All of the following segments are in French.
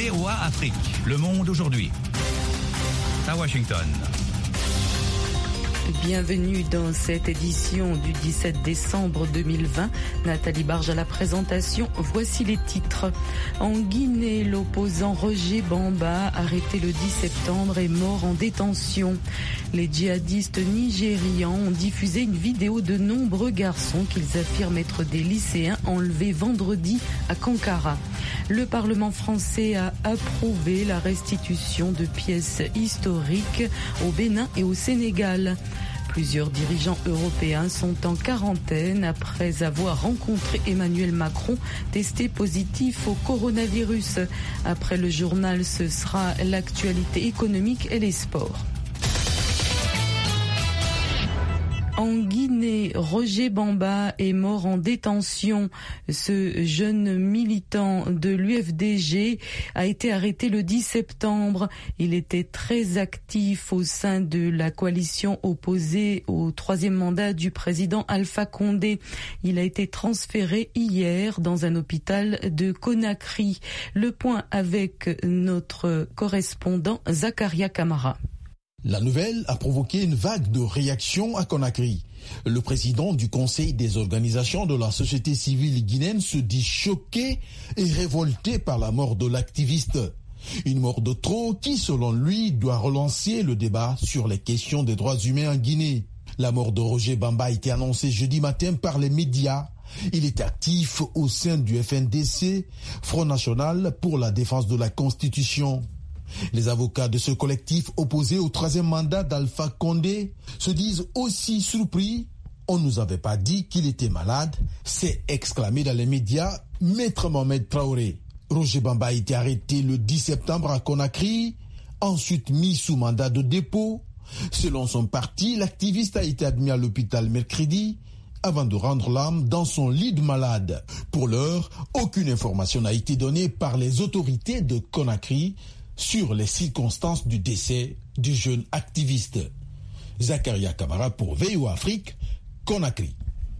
VOA Afrique. Le monde aujourd'hui. À Washington. Bienvenue dans cette édition du 17 décembre 2020. Nathalie Barge à la présentation. Voici les titres. En Guinée, l'opposant Roger Bamba, arrêté le 10 septembre, est mort en détention. Les djihadistes nigérians ont diffusé une vidéo de nombreux garçons qu'ils affirment être des lycéens enlevés vendredi à Kankara. Le Parlement français a approuvé la restitution de pièces historiques au Bénin et au Sénégal. Plusieurs dirigeants européens sont en quarantaine après avoir rencontré Emmanuel Macron, testé positif au coronavirus. Après le journal, ce sera l'actualité économique et les sports. En Guinée, Roger Bamba est mort en détention. Ce jeune militant de l'UFDG a été arrêté le 10 septembre. Il était très actif au sein de la coalition opposée au troisième mandat du président Alpha Condé. Il a été transféré hier dans un hôpital de Conakry. Le point avec notre correspondant Zakaria Kamara. La nouvelle a provoqué une vague de réactions à Conakry. Le président du Conseil des organisations de la société civile guinéenne se dit choqué et révolté par la mort de l'activiste. Une mort de trop qui, selon lui, doit relancer le débat sur les questions des droits humains en Guinée. La mort de Roger Bamba a été annoncée jeudi matin par les médias. Il est actif au sein du FNDC, Front National pour la défense de la Constitution. Les avocats de ce collectif opposé au troisième mandat d'Alpha Condé se disent aussi surpris. On ne nous avait pas dit qu'il était malade, s'est exclamé dans les médias Maître Mohamed Traoré. Roger Bamba a été arrêté le 10 septembre à Conakry, ensuite mis sous mandat de dépôt. Selon son parti, l'activiste a été admis à l'hôpital mercredi avant de rendre l'âme dans son lit de malade. Pour l'heure, aucune information n'a été donnée par les autorités de Conakry sur les circonstances du décès du jeune activiste. Zakaria Kamara pour VOA Afrique, Conakry.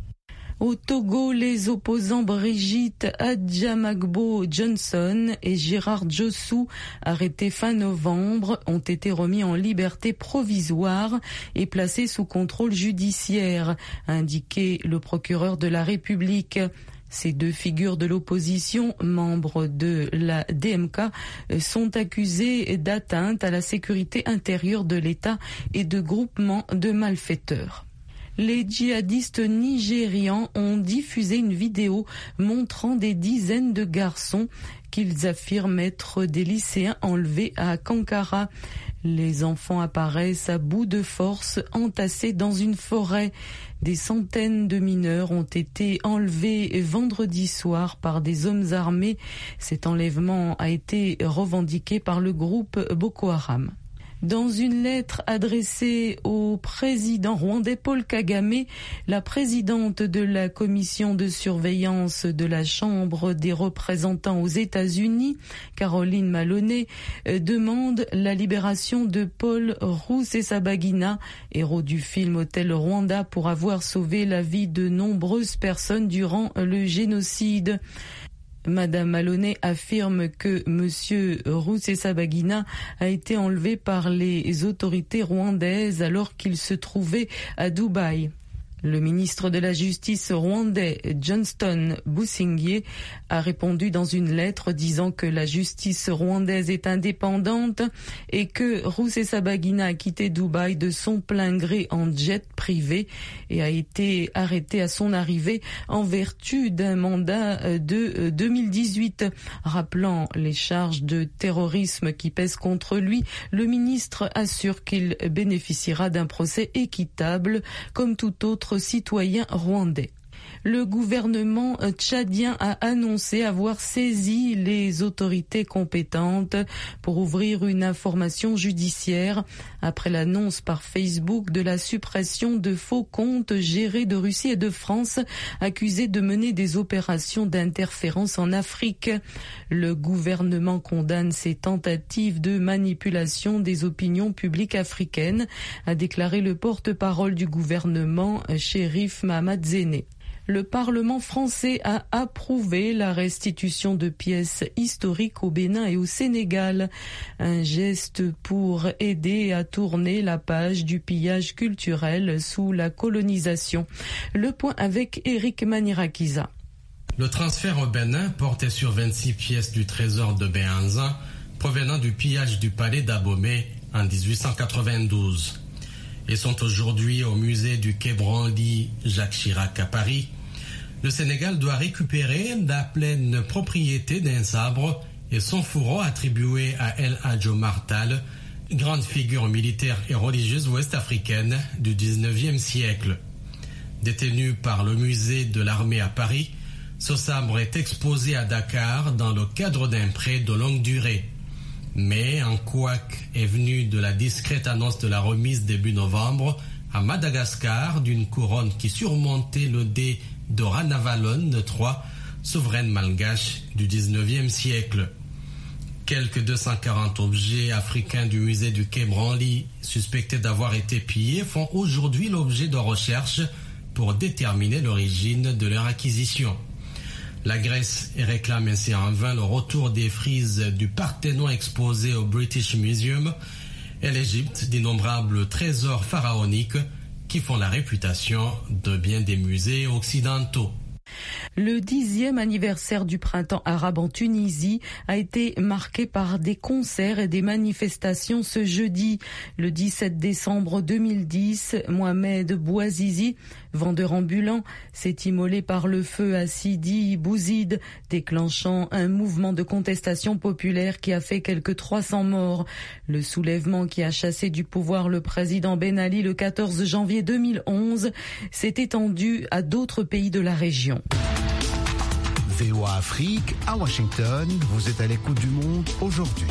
Au Togo, les opposants Brigitte Adjamagbo Johnson et Gérard Djossou, arrêtés fin novembre, ont été remis en liberté provisoire et placés sous contrôle judiciaire, a indiqué le procureur de la République. Ces deux figures de l'opposition, membres de la DMK, sont accusées d'atteinte à la sécurité intérieure de l'État et de groupement de malfaiteurs. Les djihadistes nigérians ont diffusé une vidéo montrant des dizaines de garçons qu'ils affirment être des lycéens enlevés à Kankara. Les enfants apparaissent à bout de force, entassés dans une forêt. Des centaines de mineurs ont été enlevés vendredi soir par des hommes armés. Cet enlèvement a été revendiqué par le groupe Boko Haram. Dans une lettre adressée au président rwandais Paul Kagame, la présidente de la commission de surveillance de la Chambre des représentants aux États-Unis, Caroline Maloney, demande la libération de Paul Rusesabagina, héros du film Hôtel Rwanda, pour avoir sauvé la vie de nombreuses personnes durant le génocide. Madame Maloney affirme que Monsieur Rusesabagina a été enlevé par les autorités rwandaises alors qu'il se trouvait à Dubaï. Le ministre de la Justice rwandais, Johnston Busingye, a répondu dans une lettre disant que la justice rwandaise est indépendante et que Rusesabagina a quitté Dubaï de son plein gré en jet privé et a été arrêté à son arrivée en vertu d'un mandat de 2018. Rappelant les charges de terrorisme qui pèsent contre lui, le ministre assure qu'il bénéficiera d'un procès équitable comme tout autre citoyen rwandais. Le gouvernement tchadien a annoncé avoir saisi les autorités compétentes pour ouvrir une information judiciaire après l'annonce par Facebook de la suppression de faux comptes gérés de Russie et de France accusés de mener des opérations d'interférence en Afrique. Le gouvernement condamne ces tentatives de manipulation des opinions publiques africaines, a déclaré le porte-parole du gouvernement, Chérif Mahamat Zéné. Le Parlement français a approuvé la restitution de pièces historiques au Bénin et au Sénégal. Un geste pour aider à tourner la page du pillage culturel sous la colonisation. Le point avec Eric Manirakiza. Le transfert au Bénin portait sur 26 pièces du trésor de Béhanzin provenant du pillage du palais d'Abomey en 1892 et sont aujourd'hui au musée du Quai Branly Jacques Chirac à Paris. Le Sénégal doit récupérer la pleine propriété d'un sabre et son fourreau attribué à El Hadj Omar Tall, grande figure militaire et religieuse ouest-africaine du 19e siècle. Détenu par le musée de l'armée à Paris, ce sabre est exposé à Dakar dans le cadre d'un prêt de longue durée. Mais un couac est venu de la discrète annonce de la remise début novembre à Madagascar d'une couronne qui surmontait le dé de Ranavalon III, souveraine malgache du 19e siècle. Quelques 240 objets africains du musée du Quai Branly, suspectés d'avoir été pillés, font aujourd'hui l'objet de recherches pour déterminer l'origine de leur acquisition. La Grèce réclame ainsi en vain le retour des frises du Parthénon exposées au British Museum et l'Égypte d'innombrables trésors pharaoniques qui font la réputation de bien des musées occidentaux. Le 10e anniversaire du printemps arabe en Tunisie a été marqué par des concerts et des manifestations ce jeudi. Le 17 décembre 2010, Mohamed Bouazizi, vendeur ambulant, s'est immolé par le feu à Sidi Bouzid, déclenchant un mouvement de contestation populaire qui a fait quelques 300 morts. Le soulèvement qui a chassé du pouvoir le président Ben Ali le 14 janvier 2011 s'est étendu à d'autres pays de la région. VOA Afrique, à Washington, vous êtes à l'écoute du monde aujourd'hui.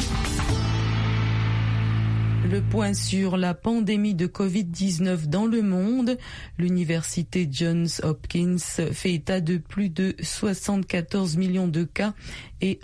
Le point sur la pandémie de Covid-19 dans le monde. L'université Johns Hopkins fait état de plus de 74 millions de cas et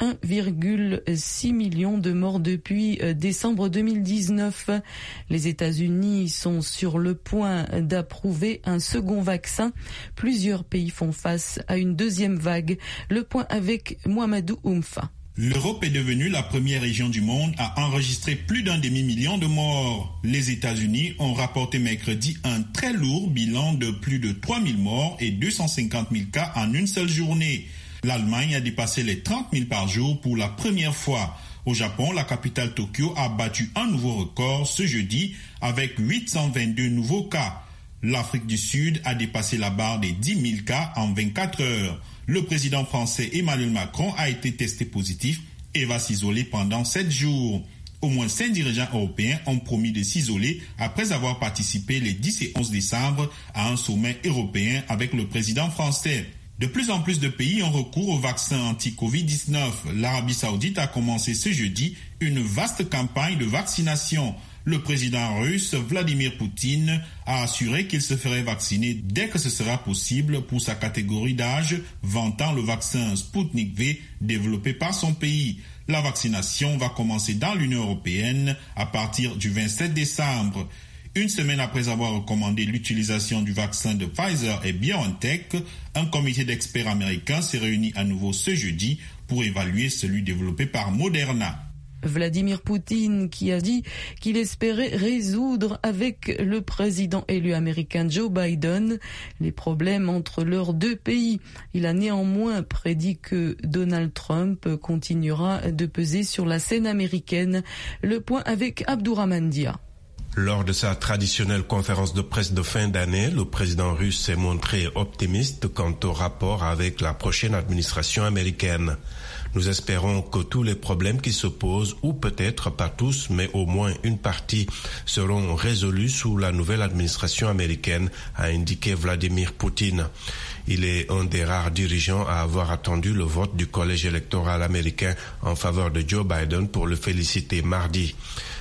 1,6 million de morts depuis décembre 2019. Les États-Unis sont sur le point d'approuver un second vaccin. Plusieurs pays font face à une deuxième vague. Le point avec Mohamedou Oumfa. L'Europe est devenue la première région du monde à enregistrer plus d'un demi-million de morts. Les États-Unis ont rapporté mercredi un très lourd bilan de plus de 3000 morts et 250 000 cas en une seule journée. L'Allemagne a dépassé les 30 000 par jour pour la première fois. Au Japon, la capitale Tokyo a battu un nouveau record ce jeudi avec 822 nouveaux cas. L'Afrique du Sud a dépassé la barre des 10 000 cas en 24 heures. Le président français Emmanuel Macron a été testé positif et va s'isoler pendant 7 jours. Au moins 5 dirigeants européens ont promis de s'isoler après avoir participé les 10 et 11 décembre à un sommet européen avec le président français. De plus en plus de pays ont recours au vaccin anti-Covid-19. L'Arabie Saoudite a commencé ce jeudi une vaste campagne de vaccination. Le président russe Vladimir Poutine a assuré qu'il se ferait vacciner dès que ce sera possible pour sa catégorie d'âge, vantant le vaccin Sputnik V développé par son pays. La vaccination va commencer dans l'Union européenne à partir du 27 décembre. Une semaine après avoir recommandé l'utilisation du vaccin de Pfizer et BioNTech, un comité d'experts américains s'est réuni à nouveau ce jeudi pour évaluer celui développé par Moderna. Vladimir Poutine qui a dit qu'il espérait résoudre avec le président élu américain Joe Biden les problèmes entre leurs deux pays. Il a néanmoins prédit que Donald Trump continuera de peser sur la scène américaine. Le point avec Abdourahmane Dia. Lors de sa traditionnelle conférence de presse de fin d'année, le président russe s'est montré optimiste quant au rapport avec la prochaine administration américaine. Nous espérons que tous les problèmes qui se posent, ou peut-être pas tous, mais au moins une partie, seront résolus sous la nouvelle administration américaine, a indiqué Vladimir Poutine. Il est un des rares dirigeants à avoir attendu le vote du collège électoral américain en faveur de Joe Biden pour le féliciter mardi.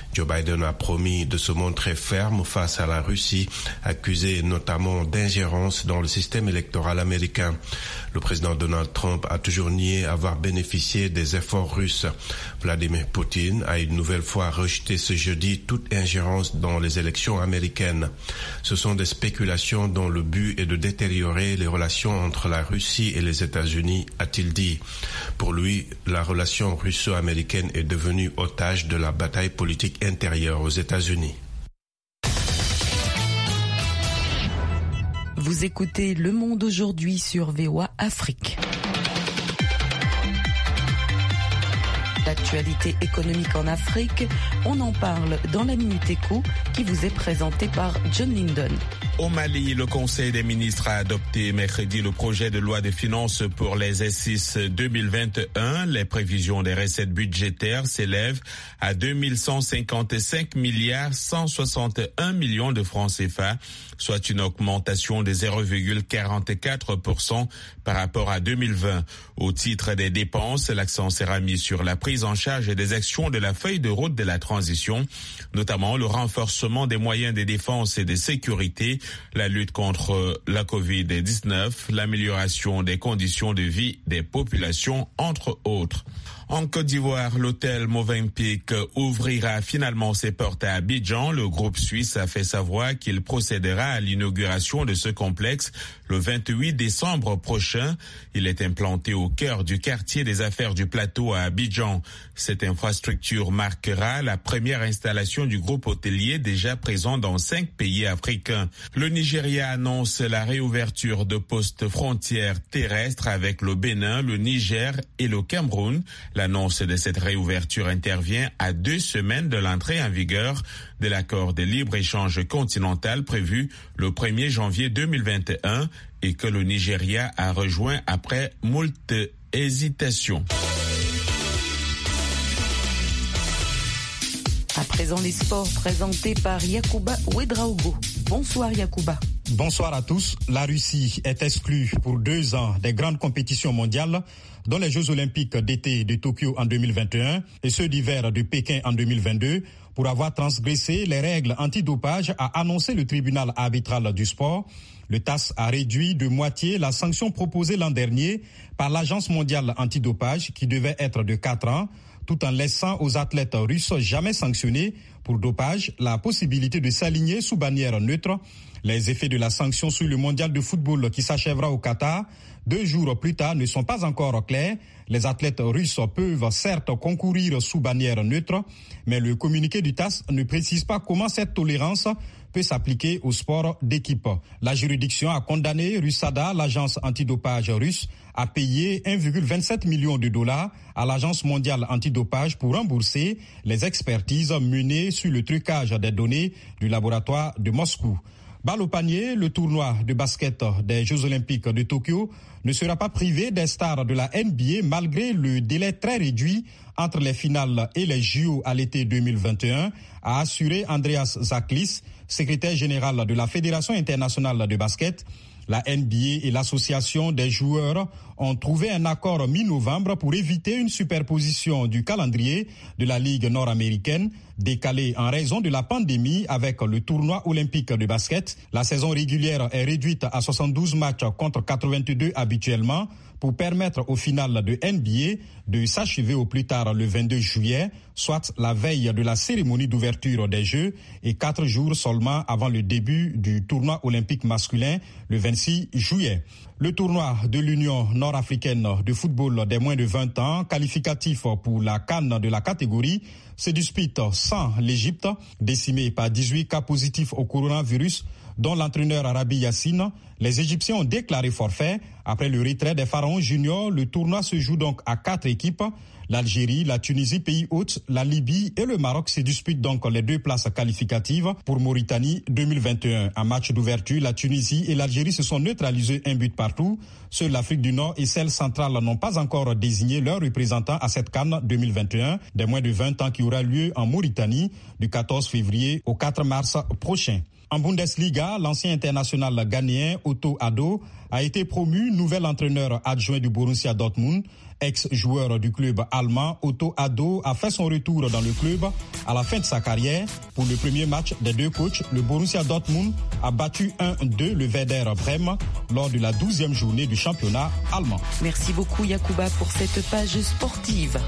Joe Biden a promis de se montrer ferme face à la Russie, accusée notamment d'ingérence dans le système électoral américain. Le président Donald Trump a toujours nié avoir bénéficié des efforts russes. Vladimir Poutine a une nouvelle fois rejeté ce jeudi toute ingérence dans les élections américaines. Ce sont des spéculations dont le but est de détériorer les relations entre la Russie et les États-Unis, a-t-il dit. Pour lui, la relation russo-américaine est devenue otage de la bataille politique intérieure aux États-Unis. Vous écoutez Le Monde aujourd'hui sur VOA Afrique. L'actualité économique en Afrique, on en parle dans la Minute Éco qui vous est présentée par John Lindon. Au Mali, le Conseil des ministres a adopté mercredi le projet de loi de finances pour les S6 2021. Les prévisions des recettes budgétaires s'élèvent à 2155 milliards 161 millions de francs CFA, soit une augmentation de 0,44% par rapport à 2020. Au titre des dépenses, l'accent sera mis sur la prise en charge des actions de la feuille de route de la transition, notamment le renforcement des moyens de défense et de sécurité, la lutte contre la Covid-19, l'amélioration des conditions de vie des populations, entre autres. En Côte d'Ivoire, l'hôtel Movenpick ouvrira finalement ses portes à Abidjan. Le groupe suisse a fait savoir qu'il procédera à l'inauguration de ce complexe le 28 décembre prochain. Il est implanté au cœur du quartier des affaires du plateau à Abidjan. Cette infrastructure marquera la première installation du groupe hôtelier déjà présent dans 5 pays africains. Le Nigeria annonce la réouverture de postes frontières terrestres avec le Bénin, le Niger et le Cameroun. L'annonce de cette réouverture intervient à 2 semaines de l'entrée en vigueur de l'accord de libre-échange continental prévu le 1er janvier 2021 et que le Nigeria a rejoint après moult hésitations. À présent, les sports présentés par Yacouba Ouedraogo. Bonsoir Yacouba. Bonsoir à tous. La Russie est exclue pour 2 ans des grandes compétitions mondiales, dont les Jeux olympiques d'été de Tokyo en 2021 et ceux d'hiver de Pékin en 2022, pour avoir transgressé les règles antidopage, a annoncé le tribunal arbitral du sport. Le TAS a réduit de moitié la sanction proposée l'an dernier par l'Agence mondiale antidopage, qui devait être de 4 ans, tout en laissant aux athlètes russes jamais sanctionnés pour dopage la possibilité de s'aligner sous bannière neutre. Les effets de la sanction sur le mondial de football qui s'achèvera au Qatar 2 jours plus tard ne sont pas encore clairs. Les athlètes russes peuvent certes concourir sous bannière neutre, mais le communiqué du TAS ne précise pas comment cette tolérance peut s'appliquer au sport d'équipe. La juridiction a condamné Russada, l'agence antidopage russe, à payer 1,27 million de dollars à l'agence mondiale antidopage pour rembourser les expertises menées sur le trucage des données du laboratoire de Moscou. Balle au panier, le tournoi de basket des Jeux olympiques de Tokyo ne sera pas privé des stars de la NBA malgré le délai très réduit entre les finales et les JO à l'été 2021, a assuré Andreas Zaklis, secrétaire général de la Fédération internationale de basket. La NBA et l'association des joueurs ont trouvé un accord mi-novembre pour éviter une superposition du calendrier de la Ligue nord-américaine, décalée en raison de la pandémie avec le tournoi olympique de basket. La saison régulière est réduite à 72 matchs contre 82 habituellement pour permettre au final de NBA de s'achever au plus tard le 22 juillet, soit la veille de la cérémonie d'ouverture des Jeux et 4 jours seulement avant le début du tournoi olympique masculin le 26 juillet. Le tournoi de l'Union nord-africaine de football des moins de 20 ans, qualificatif pour la CAN de la catégorie, se dispute sans l'Égypte, décimée par 18 cas positifs au coronavirus, dont l'entraîneur Arabi Yassine. Les Égyptiens ont déclaré forfait. Après le retrait des Pharaons juniors, le tournoi se joue donc à 4 équipes. L'Algérie, la Tunisie, pays hôte, la Libye et le Maroc se disputent donc les 2 places qualificatives pour Mauritanie 2021. En match d'ouverture, la Tunisie et l'Algérie se sont neutralisés 1 but partout. Seuls l'Afrique du Nord et celle centrale n'ont pas encore désigné leurs représentants à cette CAN 2021 des moins de 20 ans qui aura lieu en Mauritanie du 14 février au 4 mars prochain. En Bundesliga, l'ancien international ghanéen Otto Addo a été promu nouvel entraîneur adjoint du Borussia Dortmund. Ex-joueur du club allemand, Otto Addo a fait son retour dans le club à la fin de sa carrière. Pour le premier match des deux coachs, le Borussia Dortmund a battu 1-2 le Werder Brême lors de la 12e journée du championnat allemand. Merci beaucoup Yacouba pour cette page sportive.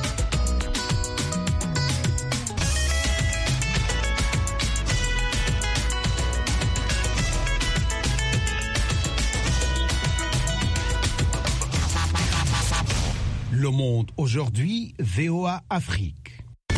Le Monde aujourd'hui, VOA Afrique.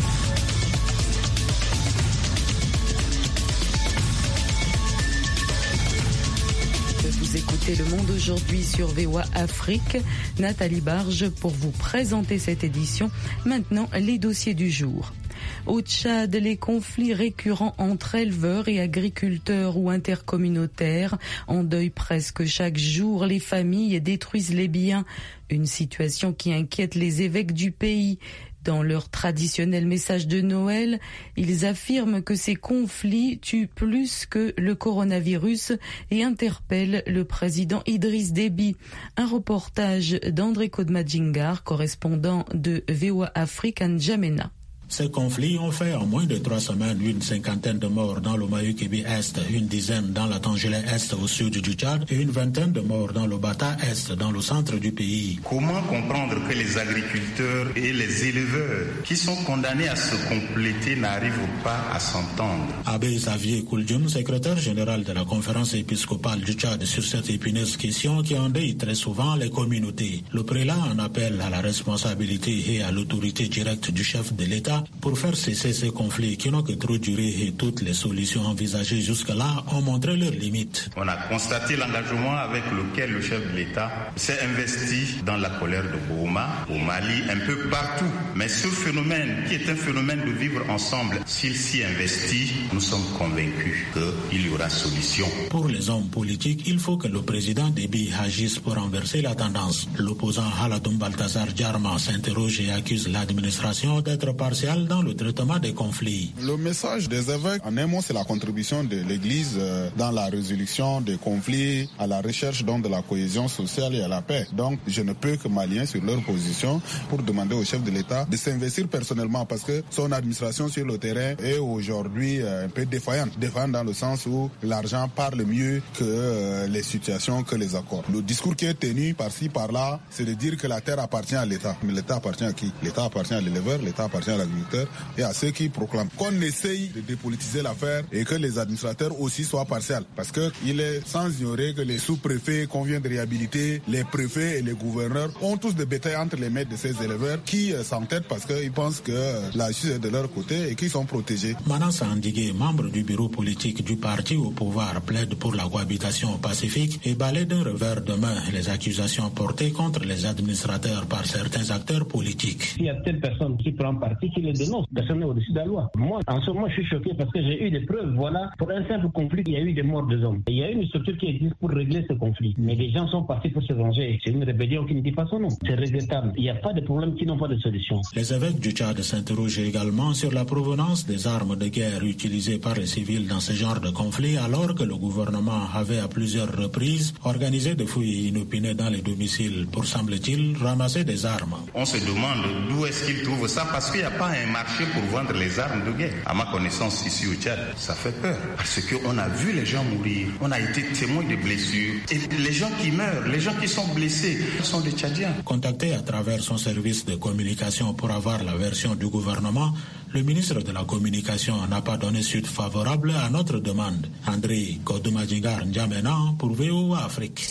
Vous écoutez Le Monde aujourd'hui sur VOA Afrique. Nathalie Barge pour vous présenter cette édition. Maintenant, les dossiers du jour. Au Tchad, les conflits récurrents entre éleveurs et agriculteurs ou intercommunautaires endeuillent presque chaque jour les familles et détruisent les biens. Une situation qui inquiète les évêques du pays. Dans leur traditionnel message de Noël, ils affirment que ces conflits tuent plus que le coronavirus et interpellent le président Idriss Déby. Un reportage d'André Kodmadjingar, correspondant de VOA Afrique à N'Djamena. Ces conflits ont fait en moins de 3 semaines une 50aine de morts dans le Mayukébi-Est, une dizaine dans la Tangélé-Est au sud du Tchad et une vingtaine de morts dans le Bata-Est dans le centre du pays. Comment comprendre que les agriculteurs et les éleveurs qui sont condamnés à se compléter n'arrivent pas à s'entendre? Abbé Xavier Kouldjoum, secrétaire général de la conférence épiscopale du Tchad sur cette épineuse question qui endeuille très souvent les communautés. Le prélat en appelle à la responsabilité et à l'autorité directe du chef de l'État pour faire cesser ces conflits qui n'ont que trop duré et toutes les solutions envisagées jusque-là ont montré leurs limites. On a constaté l'engagement avec lequel le chef de l'État s'est investi dans la colère de Bourouma, au Mali, un peu partout. Mais ce phénomène, qui est un phénomène de vivre ensemble, s'il s'y investit, nous sommes convaincus qu'il y aura solution. Pour les hommes politiques, il faut que le président Déby agisse pour renverser la tendance. L'opposant Haladoum Balthazar Diarma s'interroge et accuse l'administration d'être partielle dans le traitement des conflits. Le message des évêques, en un mot, c'est la contribution de l'Église dans la résolution des conflits, à la recherche donc de la cohésion sociale et à la paix. Donc, je ne peux que m'aligner sur leur position pour demander au chef de l'État de s'investir personnellement parce que son administration sur le terrain est aujourd'hui un peu défaillante. Défaillante dans le sens où l'argent parle mieux que les situations, que les accords. Le discours qui est tenu par-ci, par-là, c'est de dire que la terre appartient à l'État. Mais l'État appartient à qui? L'État appartient à l'éleveur, l'État appartient à l'agriculteur et à ceux qui proclament qu'on essaye de dépolitiser l'affaire et que les administrateurs aussi soient partiels. Parce qu'il est sans ignorer que les sous-préfets qu'on vient de réhabiliter, les préfets et les gouverneurs ont tous des bétails entre les mains de ces éleveurs qui s'entêtent parce qu'ils pensent que la justice est de leur côté et qu'ils sont protégés. Manas Andigué, membre du bureau politique du parti au pouvoir, plaide pour la cohabitation pacifique et balaie d'un revers de main les accusations portées contre les administrateurs par certains acteurs politiques. Il y a telle personne qui prend parti qui les dénonce. Personne n'est au-dessus de la loi. Moi, en ce moment, je suis choqué parce que j'ai eu des preuves. Voilà, pour un simple conflit, il y a eu des morts de hommes. Il y a une structure qui existe pour régler ce conflit. Mais les gens sont partis pour se venger. C'est une rébellion qui ne dit pas son nom. C'est regrettable. Il n'y a pas de problème qui n'ont pas de solution. Les évêques du Tchad s'interrogent également sur la provenance des armes de guerre utilisées par les civils dans ce genre de conflit, alors que le gouvernement avait à plusieurs reprises organisé des fouilles inopinées dans les domiciles pour, semble-t-il, ramasser des armes. On se demande d'où est-ce qu'ils trouvent ça parce qu'il n'y a pas un marché pour vendre les armes de guerre. À ma connaissance, ici au Tchad, ça fait peur. Parce qu'on a vu les gens mourir. On a été témoins de blessures. Et les gens qui meurent, les gens qui sont blessés, sont des Tchadiens. Contacté à travers son service de communication pour avoir la version du gouvernement, le ministre de la Communication n'a pas donné suite favorable à notre demande. André Kodmadjingar N'Djamena pour VOA Afrique.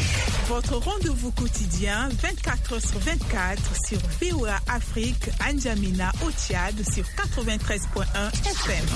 Votre rendez-vous quotidien 24h/24 sur VOA Afrique à N'Djamena au Tchad sur 93.1 FM.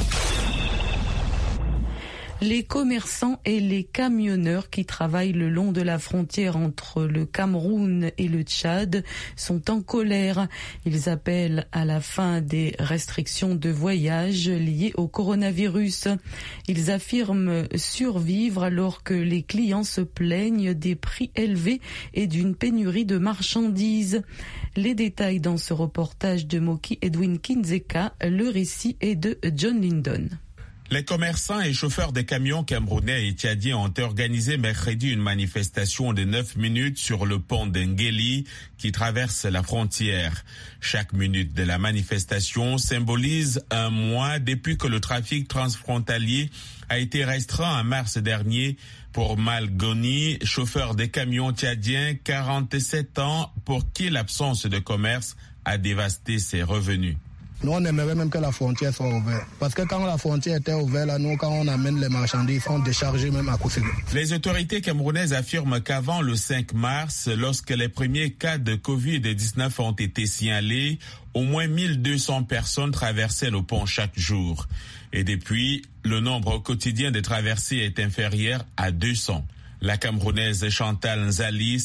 Les commerçants et les camionneurs qui travaillent le long de la frontière entre le Cameroun et le Tchad sont en colère. Ils appellent à la fin des restrictions de voyage liées au coronavirus. Ils affirment survivre alors que les clients se plaignent des prix élevés et d'une pénurie de marchandises. Les détails dans ce reportage de Moki Edwin Kinzeka, le récit est de John Lindon. Les commerçants et chauffeurs de camions camerounais et tchadiens ont organisé mercredi une manifestation de 9 minutes sur le pont d'Ngeli qui traverse la frontière. Chaque minute de la manifestation symbolise un mois depuis que le trafic transfrontalier a été restreint en mars dernier pour Malgoni, chauffeur de camions tchadien, 47 ans, pour qui l'absence de commerce a dévasté ses revenus. Nous, on aimerait même que la frontière soit ouverte. Parce que quand la frontière était ouverte, là, nous, quand on amène les marchandises, on décharge même à Koussé. Les autorités camerounaises affirment qu'avant le 5 mars, lorsque les premiers cas de Covid-19 ont été signalés, au moins 1200 personnes traversaient le pont chaque jour. Et depuis, le nombre quotidien de traversées est inférieur à 200. La Camerounaise Chantal Nzali,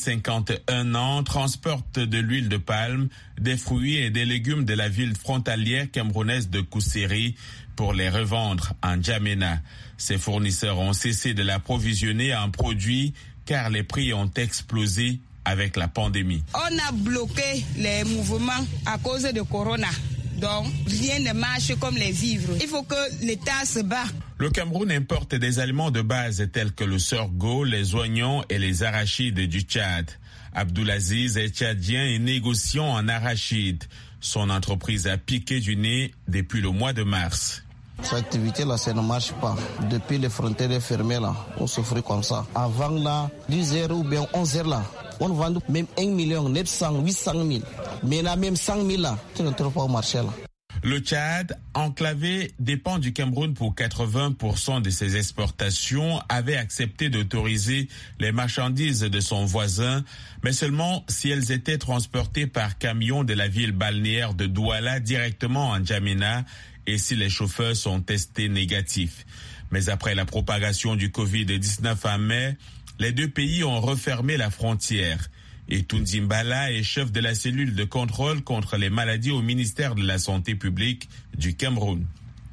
51 ans, transporte de l'huile de palme, des fruits et des légumes de la ville frontalière camerounaise de Kousséri pour les revendre en N'Djamena. Ses fournisseurs ont cessé de l'approvisionner en produits car les prix ont explosé avec la pandémie. On a bloqué les mouvements à cause de Corona. Donc, rien ne marche comme les vivres. Il faut que l'État se bat. Le Cameroun importe des aliments de base tels que le sorgho, les oignons et les arachides du Tchad. Abdoulaziz est tchadien et négociant en arachides. Son entreprise a piqué du nez depuis le mois de mars. Cette activité-là, ça ne marche pas. Depuis les frontières fermées, là, on souffre comme ça. Avant, là, 10h ou bien 11h, là, on vend même 1 900 800 000. Mais là, même 100 000, là, tu ne trouves pas au marché, là. Le Tchad, enclavé, dépend du Cameroun pour 80% de ses exportations, avait accepté d'autoriser les marchandises de son voisin, mais seulement si elles étaient transportées par camion de la ville balnéaire de Douala directement en N'Djamena et si les chauffeurs sont testés négatifs. Mais après la propagation du Covid-19 en mai, les deux pays ont refermé la frontière. Et Tunzimbala est chef de la cellule de contrôle contre les maladies au ministère de la Santé publique du Cameroun.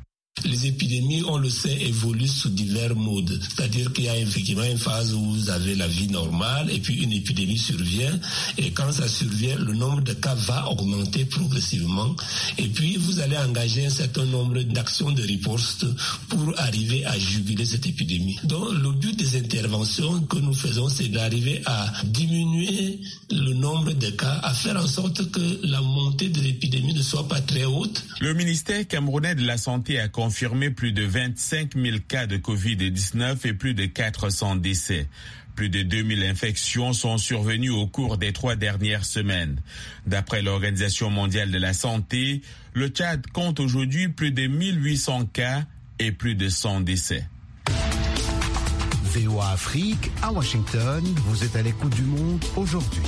Les épidémies, on le sait, évoluent sous divers modes. C'est-à-dire qu'il y a effectivement une phase où vous avez la vie normale et puis une épidémie survient. Et quand ça survient, le nombre de cas va augmenter progressivement. Et puis, vous allez engager un certain nombre d'actions de riposte pour arriver à juguler cette épidémie. Donc, le but des interventions que nous faisons, c'est d'arriver à diminuer le nombre de cas, à faire en sorte que la montée de l'épidémie ne soit pas très haute. Le ministère camerounais de la Santé a confirmé plus de 25 000 cas de Covid-19 et plus de 400 décès. Plus de 2000 infections sont survenues au cours des 3 dernières semaines. D'après l'Organisation mondiale de la santé, le Tchad compte aujourd'hui plus de 1800 cas et plus de 100 décès. VOA Afrique, à Washington, vous êtes à l'écoute du monde aujourd'hui.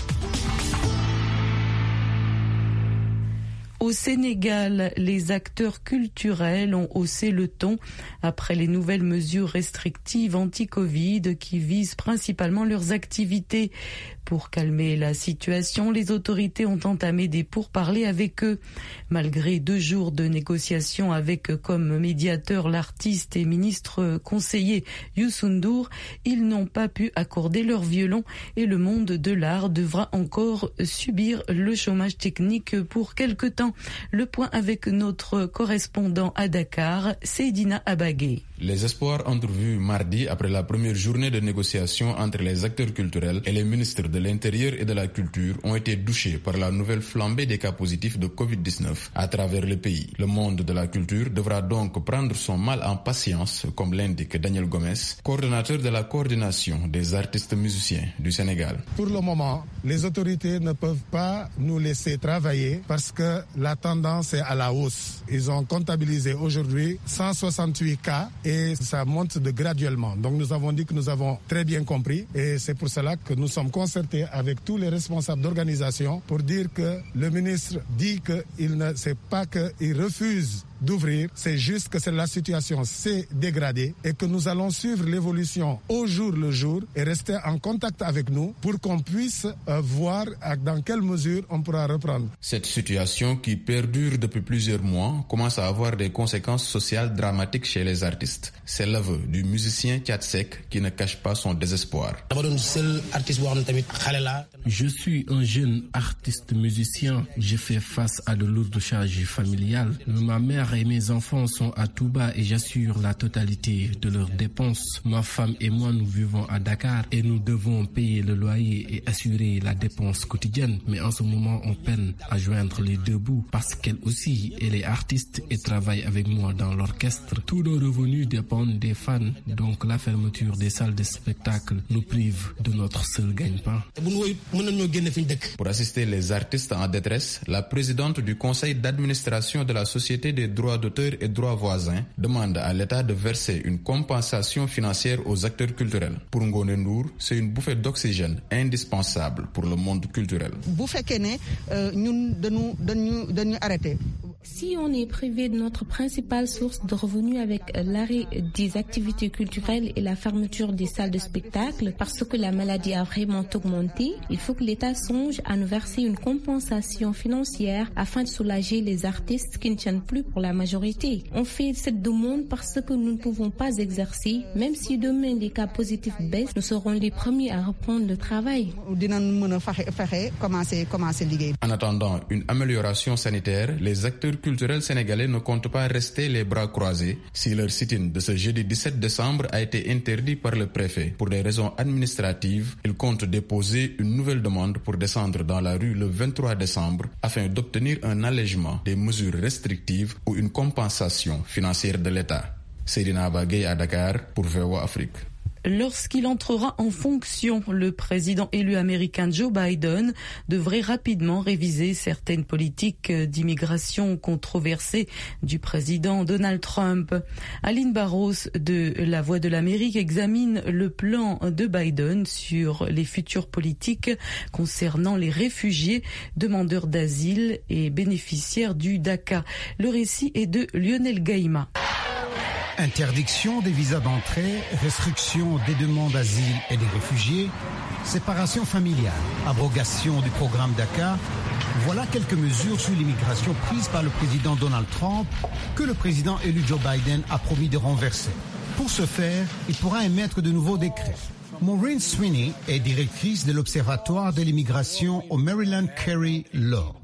Au Sénégal, les acteurs culturels ont haussé le ton après les nouvelles mesures restrictives anti-Covid qui visent principalement leurs activités. Pour calmer la situation, les autorités ont entamé des pourparlers avec eux. Malgré 2 jours de négociations avec comme médiateur l'artiste et ministre conseiller Youssou N'Dour, ils n'ont pas pu accorder leur violon et le monde de l'art devra encore subir le chômage technique pour quelque temps. Le point avec notre correspondant à Dakar, Seydina Abagué. Les espoirs entrevus mardi après la première journée de négociation entre les acteurs culturels et les ministres de l'Intérieur et de la Culture ont été douchés par la nouvelle flambée des cas positifs de Covid-19 à travers le pays. Le monde de la culture devra donc prendre son mal en patience, comme l'indique Daniel Gomes, coordonnateur de la coordination des artistes musiciens du Sénégal. Pour le moment, les autorités ne peuvent pas nous laisser travailler parce que la tendance est à la hausse. Ils ont comptabilisé aujourd'hui 168 cas et ça monte graduellement. Donc nous avons dit que nous avons très bien compris et c'est pour cela que nous sommes concertés avec tous les responsables d'organisation pour dire que le ministre dit qu'il ne sait pas qu'il refuse d'ouvrir, c'est juste que la situation s'est dégradée et que nous allons suivre l'évolution au jour le jour et rester en contact avec nous pour qu'on puisse voir dans quelle mesure on pourra reprendre. Cette situation qui perdure depuis plusieurs mois commence à avoir des conséquences sociales dramatiques chez les artistes. C'est l'aveu du musicien Tchadsek qui ne cache pas son désespoir. Je suis un jeune artiste musicien. Je fais face à de lourdes charges familiales. Ma mère mère et mes enfants sont à Touba et j'assure la totalité de leurs dépenses. Ma femme et moi, nous vivons à Dakar et nous devons payer le loyer et assurer la dépense quotidienne. Mais en ce moment, on peine à joindre les deux bouts parce qu'elle aussi, elle est artiste et travaille avec moi dans l'orchestre. Tous nos revenus dépendent des fans, donc la fermeture des salles de spectacle nous prive de notre seul gagne-pain. Pour assister les artistes en détresse, la présidente du conseil d'administration de la Société des droits d'auteur et droits voisins demande à l'État de verser une compensation financière aux acteurs culturels. Pour Ngone Ndour, c'est une bouffée d'oxygène indispensable pour le monde culturel. Si on est privé de notre principale source de revenus avec l'arrêt des activités culturelles et la fermeture des salles de spectacle, parce que la maladie a vraiment augmenté, il faut que l'État songe à nous verser une compensation financière afin de soulager les artistes qui ne tiennent plus pour la majorité. On fait cette demande parce que nous ne pouvons pas exercer, même si demain les cas positifs baissent, nous serons les premiers à reprendre le travail. En attendant une amélioration sanitaire, les acteurs culturels sénégalais ne comptent pas rester les bras croisés si leur sit-in de ce jeudi 17 décembre a été interdit par le préfet. Pour des raisons administratives, ils comptent déposer une nouvelle demande pour descendre dans la rue le 23 décembre afin d'obtenir un allègement des mesures restrictives ou une compensation financière de l'État. Seydina Bagay à Dakar pour VOA Afrique. Lorsqu'il entrera en fonction, le président élu américain Joe Biden devrait rapidement réviser certaines politiques d'immigration controversées du président Donald Trump. Aline Barros de La Voix de l'Amérique examine le plan de Biden sur les futures politiques concernant les réfugiés, demandeurs d'asile et bénéficiaires du DACA. Le récit est de Lionel Gaïma. Interdiction des visas d'entrée, restriction des demandes d'asile et des réfugiés, séparation familiale, abrogation du programme DACA, voilà quelques mesures sur l'immigration prises par le président Donald Trump que le président élu Joe Biden a promis de renverser. Pour ce faire, il pourra émettre de nouveaux décrets. Maureen Sweeney est directrice de l'Observatoire de l'immigration au Maryland Carey Law.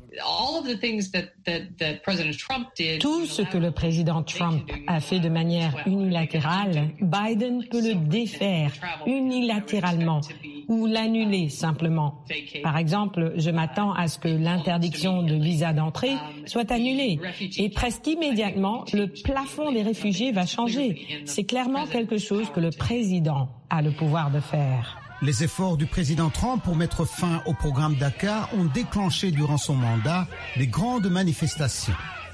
Tout ce que le président Trump a fait de manière unilatérale, Biden peut le défaire unilatéralement ou l'annuler simplement. Par exemple, je m'attends à ce que l'interdiction de visa d'entrée soit annulée et presque immédiatement, le plafond des réfugiés va changer. C'est clairement quelque chose que le président a le pouvoir de faire. Les efforts du président Trump pour mettre fin au programme DACA ont déclenché durant son mandat des grandes manifestations.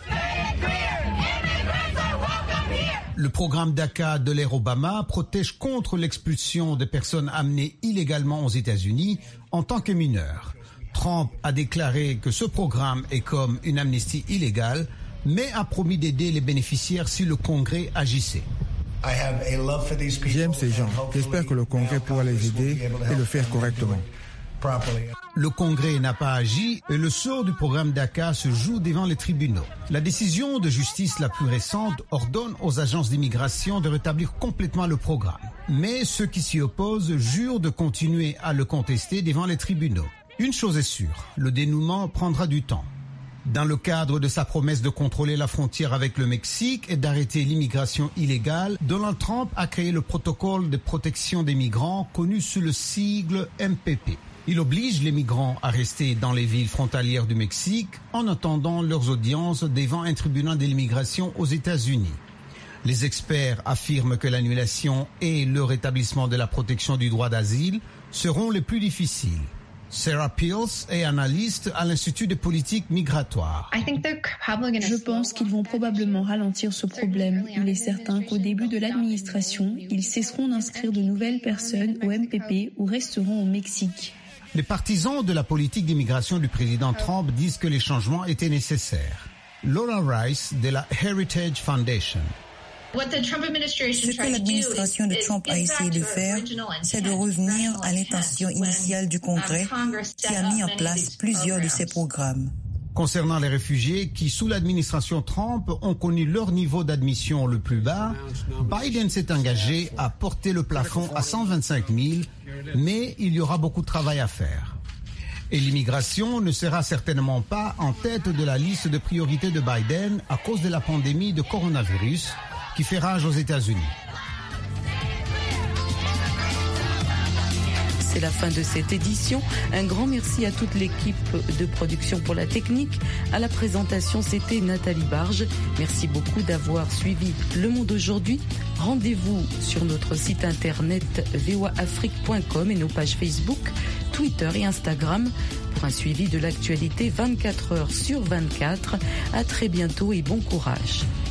Le programme DACA de l'ère Obama protège contre l'expulsion des personnes amenées illégalement aux États-Unis en tant que mineurs. Trump a déclaré que ce programme est comme une amnistie illégale, mais a promis d'aider les bénéficiaires si le Congrès agissait. J'aime ces gens. J'espère que le Congrès pourra les aider et le faire correctement. Le Congrès n'a pas agi et le sort du programme DACA se joue devant les tribunaux. La décision de justice la plus récente ordonne aux agences d'immigration de rétablir complètement le programme. Mais ceux qui s'y opposent jurent de continuer à le contester devant les tribunaux. Une chose est sûre, le dénouement prendra du temps. Dans le cadre de sa promesse de contrôler la frontière avec le Mexique et d'arrêter l'immigration illégale, Donald Trump a créé le protocole de protection des migrants connu sous le sigle MPP. Il oblige les migrants à rester dans les villes frontalières du Mexique en attendant leurs audiences devant un tribunal de l'immigration aux États-Unis. Les experts affirment que l'annulation et le rétablissement de la protection du droit d'asile seront les plus difficiles. Sarah Peels est analyste à l'Institut de politique migratoire. Je pense qu'ils vont probablement ralentir ce problème. Il est certain qu'au début de l'administration, ils cesseront d'inscrire de nouvelles personnes au MPP ou resteront au Mexique. Les partisans de la politique d'immigration du président Trump disent que les changements étaient nécessaires. Laura Rice de la Heritage Foundation. Ce que l'administration de Trump a essayé de faire, c'est de revenir à l'intention initiale du Congrès qui a mis en place plusieurs de ces programmes. Concernant les réfugiés qui, sous l'administration Trump, ont connu leur niveau d'admission le plus bas, Biden s'est engagé à porter le plafond à 125 000, mais il y aura beaucoup de travail à faire. Et l'immigration ne sera certainement pas en tête de la liste de priorités de Biden à cause de la pandémie de coronavirus qui fait rage aux États-Unis. C'est la fin de cette édition. Un grand merci à toute l'équipe de production pour la technique. À la présentation, c'était Nathalie Barge. Merci beaucoup d'avoir suivi Le Monde aujourd'hui. Rendez-vous sur notre site internet voaafrique.com et nos pages Facebook, Twitter et Instagram pour un suivi de l'actualité 24 heures sur 24. À très bientôt et bon courage.